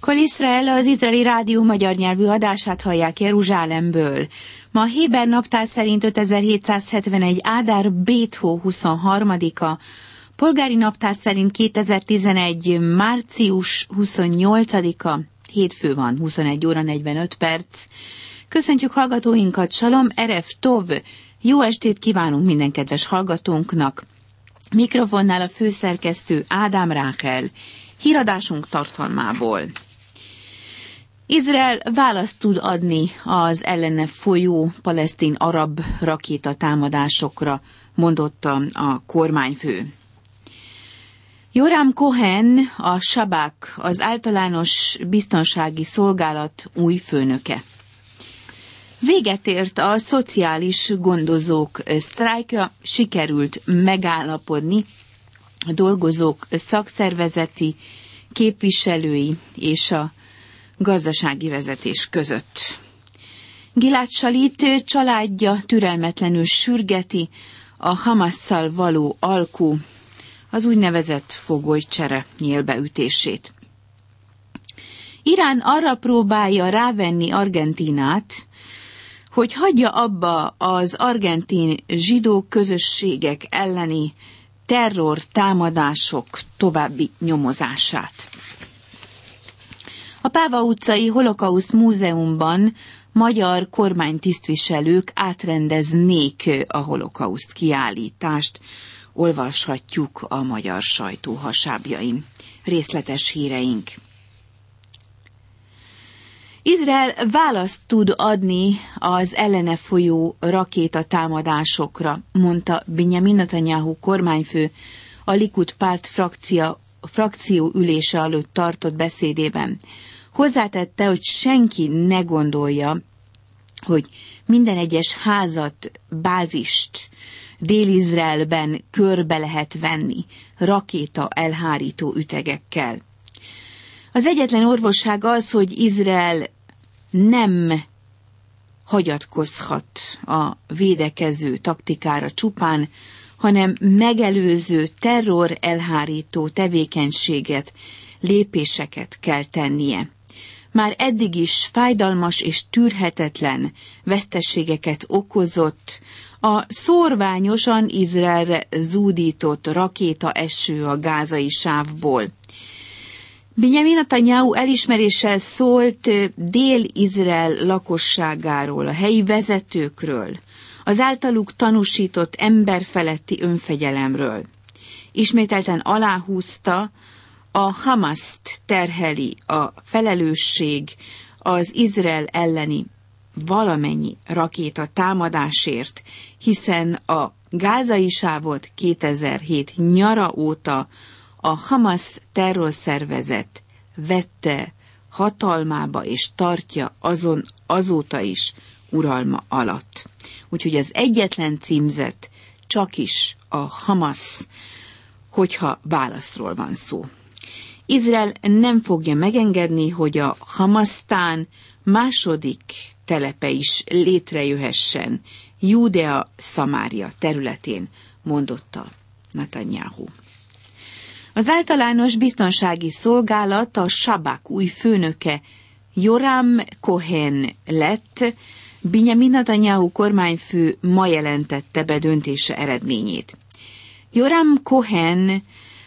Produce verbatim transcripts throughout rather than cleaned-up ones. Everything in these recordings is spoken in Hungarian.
Kol Izrael, az izraeli rádió magyar nyelvű adását hallják Jeruzsálemből. Ma a héber naptár szerint ötezer-hétszázhetvenegy. Ádár Béthó huszonharmadika, polgári naptár szerint kétezer-tizenegy. március huszonnyolcadika, hétfő van, huszonegy óra negyvenöt perc. Köszöntjük hallgatóinkat, Salom Erev Tov, jó estét kívánunk minden kedves hallgatónknak. Mikrofonnál a főszerkesztő Ádám Ráhel, híradásunk tartalmából. Izrael választ tud adni az ellene folyó palesztin-arab rakétatámadásokra, mondotta a kormányfő. Joram Cohen, a Sabak, az általános biztonsági szolgálat új főnöke. Véget ért a szociális gondozók sztrájkja, sikerült megállapodni a dolgozók szakszervezeti képviselői és a gazdasági vezetés között. Gilad Shalit családja türelmetlenül sürgeti a Hamasszal való alkú, az úgynevezett fogolycsere nyílbeütését. Irán arra próbálja rávenni Argentínát, hogy hagyja abba az argentin zsidó közösségek elleni terror támadások további nyomozását. A Páva utcai Holokauszt Múzeumban magyar kormánytisztviselők átrendeznék a holokauszt kiállítást. Olvashatjuk a magyar sajtó hasábjain. Részletes híreink. Izrael választ tud adni az ellene folyó rakétatámadásokra, mondta Binyamin Netanyahu kormányfő a Likud párt frakcia, frakció ülése előtt tartott beszédében. Hozzátette, hogy senki ne gondolja, hogy minden egyes házat, bázist Dél-Izraelben körbe lehet venni rakéta elhárító ütegekkel. Az egyetlen orvosság az, hogy Izrael nem hagyatkozhat a védekező taktikára csupán, hanem megelőző terror elhárító tevékenységet, lépéseket kell tennie. Már eddig is fájdalmas és tűrhetetlen veszteségeket okozott a szórványosan Izraelre zúdított rakétaeső a gázai sávból. Binyamin Netanyahu elismeréssel szólt Dél-Izrael lakosságáról, a helyi vezetőkről, az általuk tanúsított emberfeletti önfegyelemről. Ismételten aláhúzta, a Hamaszt terheli a felelősség az Izrael elleni valamennyi rakéta támadásért, hiszen a gázai sávot kétezer-hét nyara óta a Hamasz terrorszervezet vette hatalmába és tartja azon azóta is uralma alatt. Úgyhogy az egyetlen címzet csak is a Hamasz, hogyha válaszról van szó. Izrael nem fogja megengedni, hogy a Hamasztán második telepe is létrejöhessen Júdea-Szamária területén, mondotta Netanyahu. Az általános biztonsági szolgálat, a Sabak új főnöke Joram Cohen lett. Binyamin Netanyahu kormányfő ma jelentette be döntése eredményét. Joram Cohen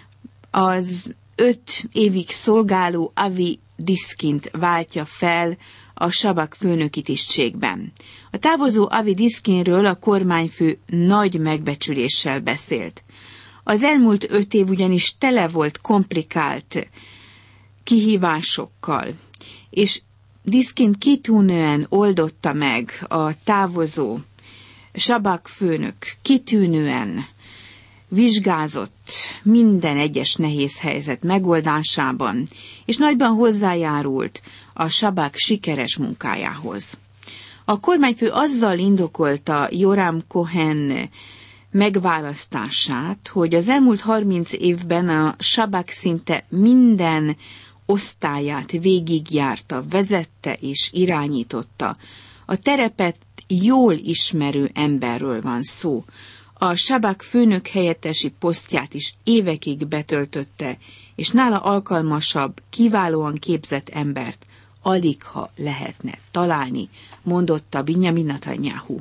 az öt évig szolgáló Avi Diskint váltja fel a Sabak főnöki tisztségben. A távozó Avi Diskinről a kormányfő nagy megbecsüléssel beszélt. Az elmúlt öt év ugyanis tele volt komplikált kihívásokkal, és Diskin kitűnően oldotta meg a távozó Sabak főnök, kitűnően vizsgázott minden egyes nehéz helyzet megoldásában, és nagyban hozzájárult a Sabak sikeres munkájához. A kormányfő azzal indokolta Joram Cohen megválasztását, hogy az elmúlt harminc évben a Sabak szinte minden osztályát végigjárta, vezette és irányította. A terepet jól ismerő emberről van szó. A Sabak főnök helyettesi posztját is évekig betöltötte, és nála alkalmasabb, kiválóan képzett embert aligha lehetne találni, mondotta Binyamin Netanyahu.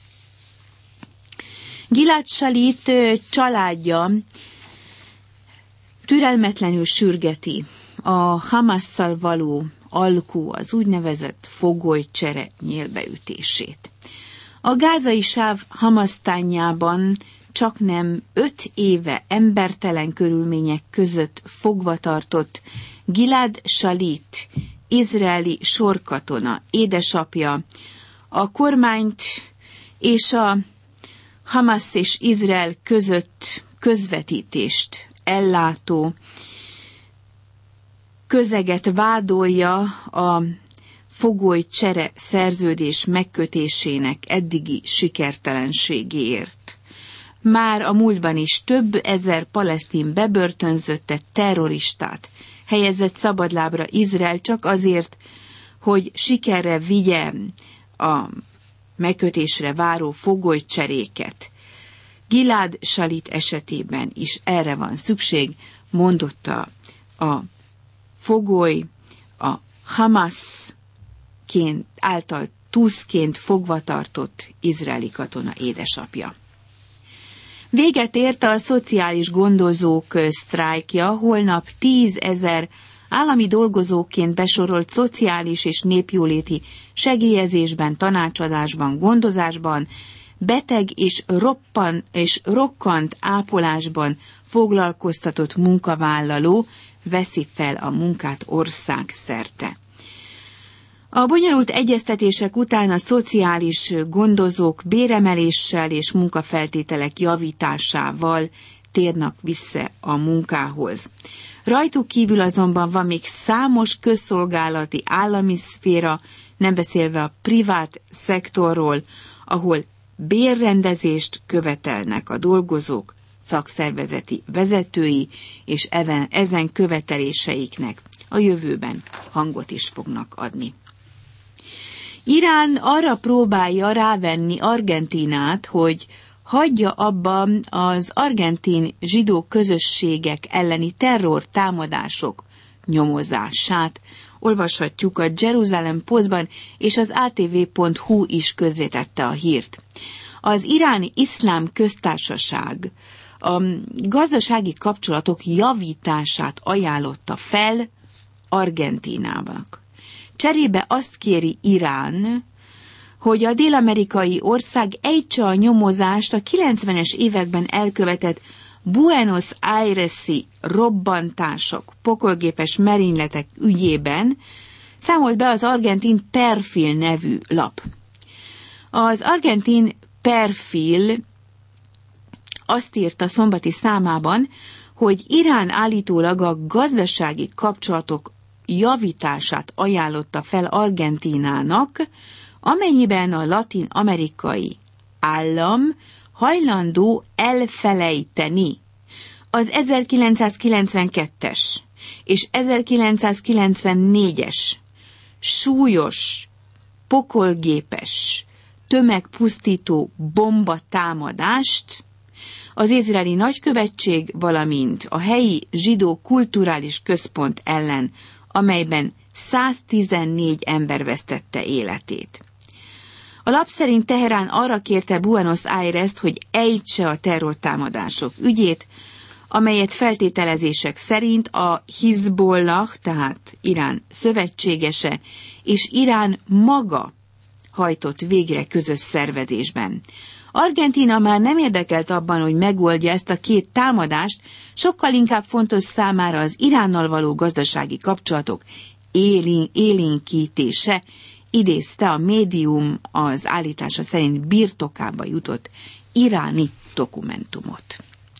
Gilad Shalit családja türelmetlenül sürgeti a Hamasszal való alkú, az úgynevezett fogolycsere nyélbeütését. A gázai sáv Hamasztánjában csaknem öt éve embertelen körülmények között fogva tartott Gilad Shalit, izraeli sorkatona édesapja, a kormányt és a Hamasz és Izrael között közvetítést ellátó közeget vádolja a fogolycsere szerződés megkötésének eddigi sikertelenségéért. Már a múltban is több ezer palesztin bebörtönzötte terroristát helyezett szabadlábra Izrael csak azért, hogy sikerre vigye a megkötésre váró fogolycseréket. Gilad Shalit esetében is erre van szükség, mondotta a fogoly, a Hamászként által túszként fogva tartott izraeli katona édesapja. Véget ért a szociális gondozók sztrájkja, holnap tízezer állami dolgozóként besorolt szociális és népjóléti segélyezésben, tanácsadásban, gondozásban, beteg és, roppan, és rokkant ápolásban foglalkoztatott munkavállaló veszi fel a munkát országszerte. A bonyolult egyeztetések után a szociális gondozók béremeléssel és munkafeltételek javításával térnek vissza a munkához. Rajtuk kívül azonban van még számos közszolgálati állami szféra, nem beszélve a privát szektorról, ahol bérrendezést követelnek a dolgozók, szakszervezeti vezetői, és ezen követeléseiknek a jövőben hangot is fognak adni. Irán arra próbálja rávenni Argentínát, hogy hagyja abba az argentin zsidó közösségek elleni terrortámadások nyomozását. Olvashatjuk a Jerusalem Postban, és az á té vé pont hú is közzétette a hírt. Az iráni iszlám köztársaság a gazdasági kapcsolatok javítását ajánlotta fel Argentínának. Cserébe azt kéri Irán, hogy a dél-amerikai ország ejtse a nyomozást a kilencvenes években elkövetett Buenos Aires-i robbantások, pokolgépes merényletek ügyében, számolt be az argentin Perfil nevű lap. Az argentin Perfil azt írta szombati számában, hogy Irán állítólag a gazdasági kapcsolatok javítását ajánlotta fel Argentínának, amennyiben a latin-amerikai állam hajlandó elfelejteni az ezerkilencszázkilencvenkettes és ezerkilencszázkilencvennégyes súlyos, pokolgépes, tömegpusztító bombatámadást, az izraeli nagykövetség, valamint a helyi zsidó kulturális központ ellen, amelyben száztizennégy ember vesztette életét. A lap szerint Teherán arra kérte Buenos Aires-t, hogy ejtse a terrortámadások ügyét, amelyet feltételezések szerint a Hizbollah, tehát Irán szövetségese, és Irán maga hajtott végre közös szervezésben. Argentína már nem érdekelt abban, hogy megoldja ezt a két támadást, sokkal inkább fontos számára az Iránnal való gazdasági kapcsolatok élén, élénkítése, idézte a médium az állítása szerint birtokába jutott iráni dokumentumot.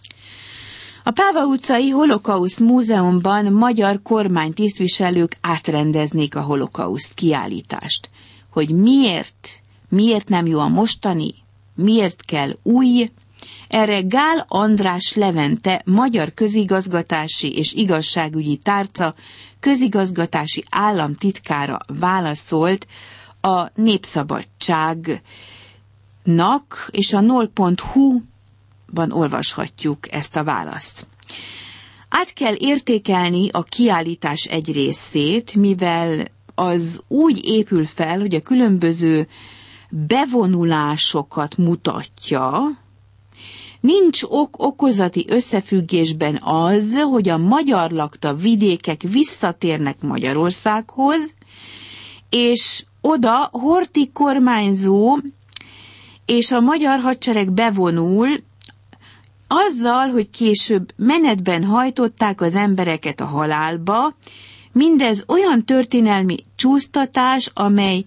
A Páva utcai Holokauszt Múzeumban magyar kormánytisztviselők átrendeznék a holokauszt kiállítást. Hogy miért, miért nem jó a mostani, miért kell új, erre Gál András Levente, magyar közigazgatási és igazságügyi tárca közigazgatási államtitkára válaszolt a Népszabadságnak, és a null pont hu van olvashatjuk ezt a választ. Át kell értékelni a kiállítás egy részét, mivel az úgy épül fel, hogy a különböző bevonulásokat mutatja. Nincs ok-okozati összefüggésben az, hogy a magyar lakta vidékek visszatérnek Magyarországhoz, és oda Horthy kormányzó és a magyar hadsereg bevonul, azzal, hogy később menetben hajtották az embereket a halálba. Mindez olyan történelmi csúsztatás, amely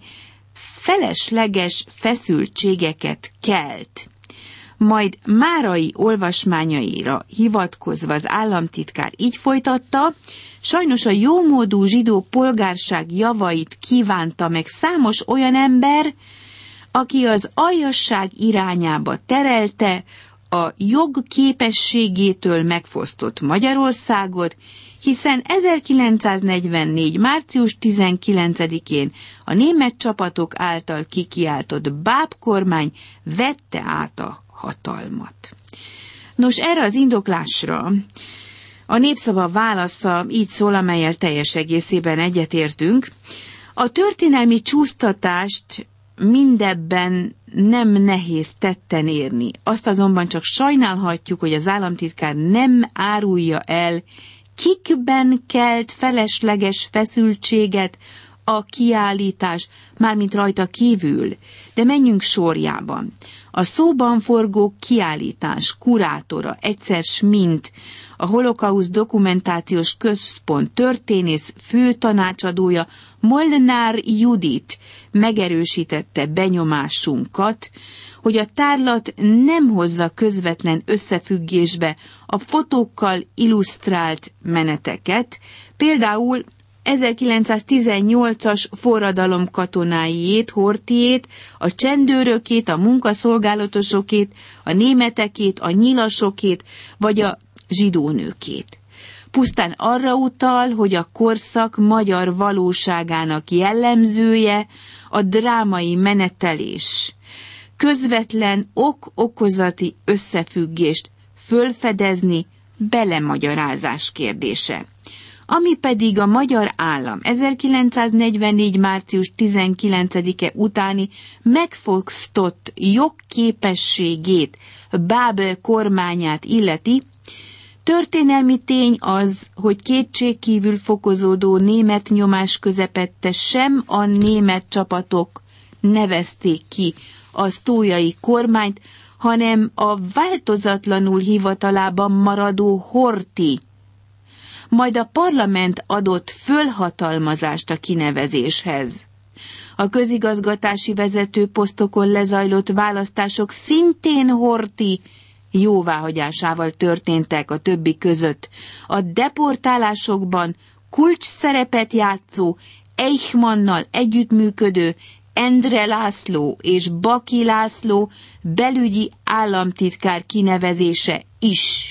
felesleges feszültségeket kelt. Majd Márai olvasmányaira hivatkozva az államtitkár így folytatta: sajnos a jómódú zsidó polgárság javait kívánta meg számos olyan ember, aki az aljasság irányába terelte a jog képességétől megfosztott Magyarországot, hiszen ezerkilencszáznegyvennégy. március tizenkilencedikén a német csapatok által kikiáltott bábkormány vette át a hatalmat. Nos, erre az indoklásra a Népszava válasza így szól, amellyel teljes egészében egyetértünk: a történelmi csúsztatást mindebben nem nehéz tetten érni. Azt azonban csak sajnálhatjuk, hogy az államtitkár nem árulja el, kikben kelt felesleges feszültséget a kiállítás, mármint rajta kívül. De menjünk sorjában. A szóban forgó kiállítás kurátora, egyszer Schmint, a Holokauszt Dokumentációs Központ történész főtanácsadója, Molnár Judit megerősítette benyomásunkat, hogy a tárlat nem hozza közvetlen összefüggésbe a fotókkal illusztrált meneteket, például ezerkilencszáztizennyolcas forradalom katonáiét, Horthyét, a csendőrökét, a munkaszolgálatosokét, a németekét, a nyilasokét, vagy a zsidónőkét. Pusztán arra utal, hogy a korszak magyar valóságának jellemzője a drámai menetelés. Közvetlen ok-okozati összefüggést fölfedezni belemagyarázás kérdése. Ami pedig a magyar állam ezerkilencszáznegyvennégy. március tizenkilencedike utáni megfosztott jogképességét, Báb kormányát illeti, történelmi tény az, hogy kétségkívül fokozódó német nyomás közepette sem a német csapatok nevezték ki a sztójai kormányt, hanem a változatlanul hivatalában maradó Horthy. Majd a parlament adott fölhatalmazást a kinevezéshez. A közigazgatási vezetőposztokon lezajlott választások szintén Horthy jóváhagyásával történtek a többi között. A deportálásokban kulcs szerepet játszó, Eichmannnal együttműködő Endre László és Baki László belügyi államtitkár kinevezése is.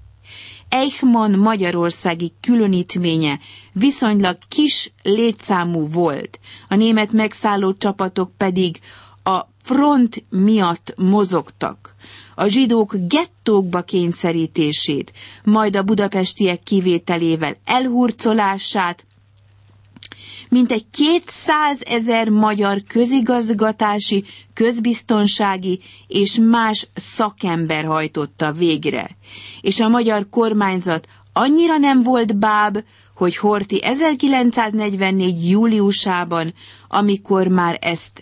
Eichmann magyarországi különítménye viszonylag kis létszámú volt, a német megszálló csapatok pedig a front miatt mozogtak. A zsidók gettókba kényszerítését, majd a budapestiek kivételével elhurcolását mintegy kétszázezer magyar közigazgatási, közbiztonsági és más szakember hajtotta végre. És a magyar kormányzat annyira nem volt báb, hogy Horthy ezerkilencszáznegyvennégy. júliusában, amikor már ezt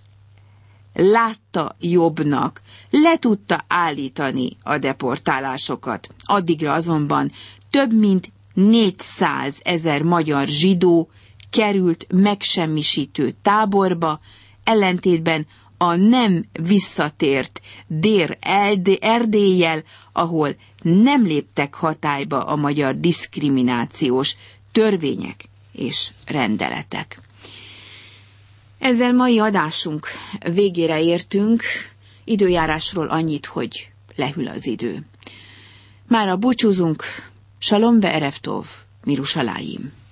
látta jobbnak, le tudta állítani a deportálásokat. Addigra azonban több mint négyszázezer magyar zsidó került megsemmisítő táborba, ellentétben a nem visszatért Dél-Erdéllyel, ahol nem léptek hatályba a magyar diszkriminációs törvények és rendeletek. Ezzel mai adásunk végére értünk. Időjárásról annyit, hogy lehűl az idő. Mára búcsúzunk. Salom ve'erev tov, Mirushalayim.